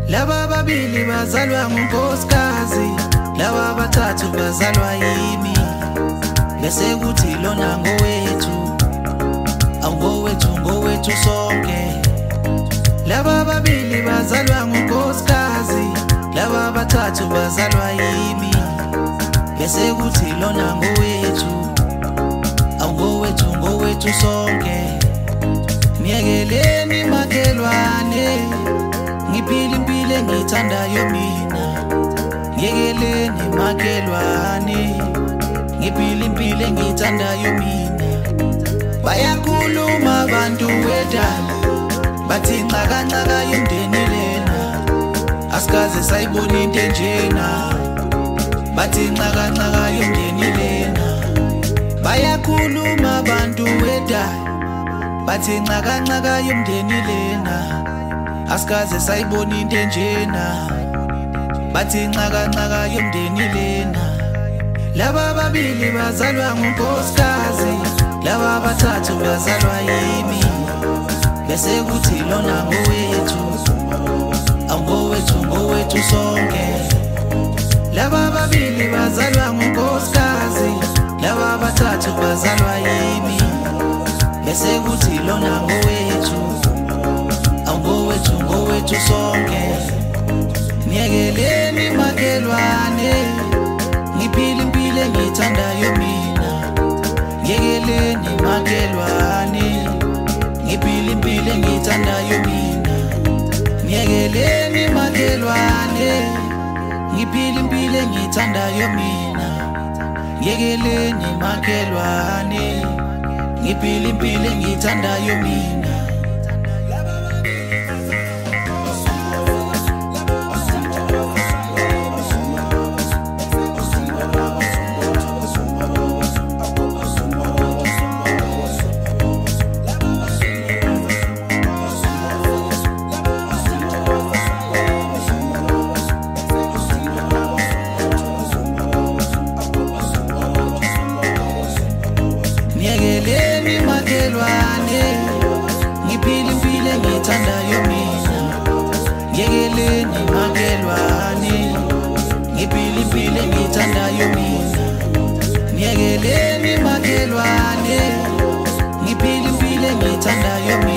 Laba babili bazalwa ngunkosikazi, laba bathathu bazalwa yimi. Bese kuthi lona ngowethu, ngowethu sonke. Laba babili bazalwa ngunkosikazi, laba bathathu bazalwa yimi. Bese kuthi lona ngowethu, ngowethu sonke. Miyekeleni makelwane, ngiphile impilo engiyithandayo mina. Miyekeleni makelwane, ngiphile impilo engiyithandayo mina. Bayakhuluma abantu wedala, bathi nxaka yomndeni lena, asikaze sayibona into enjena. Bathi nxaka yomndeni lena. Bayakhuluma abantu wedala, bathi nxaka yomndeni lena, asikaze sayibona into enjena. Bathi nxaka yomndeni lena. Laba babili bazalwa ngunkosikazi, laba bathathu bazalwa yimi. Bese kuthi lona ngowethu, ngowethu sonke. Laba babili bazalwa ngunkosikazi, laba bathathu bazalwa yimi. Bese kuthi lona ngowethu, ngowethu sonke. Miyekeleni makelwane, ngiphile impilo engiyithandayo mina. Miyekeleni makelwane, ngiphile impilo engiyithandayo mina. Miyekeleni makelwane, ngiphile impilo engiyithandayo mina. Miyekeleni makelwane, ngiphile impilo engiyithandayo mina. Miyekeleni makelwane, ngiphile impilo engiyithandayo mina. Miyekeleni makelwane, ngiphile impilo engiyithandayo mina. Miyekeleni makelwane, ngiphile impilo engiyithandayo mina.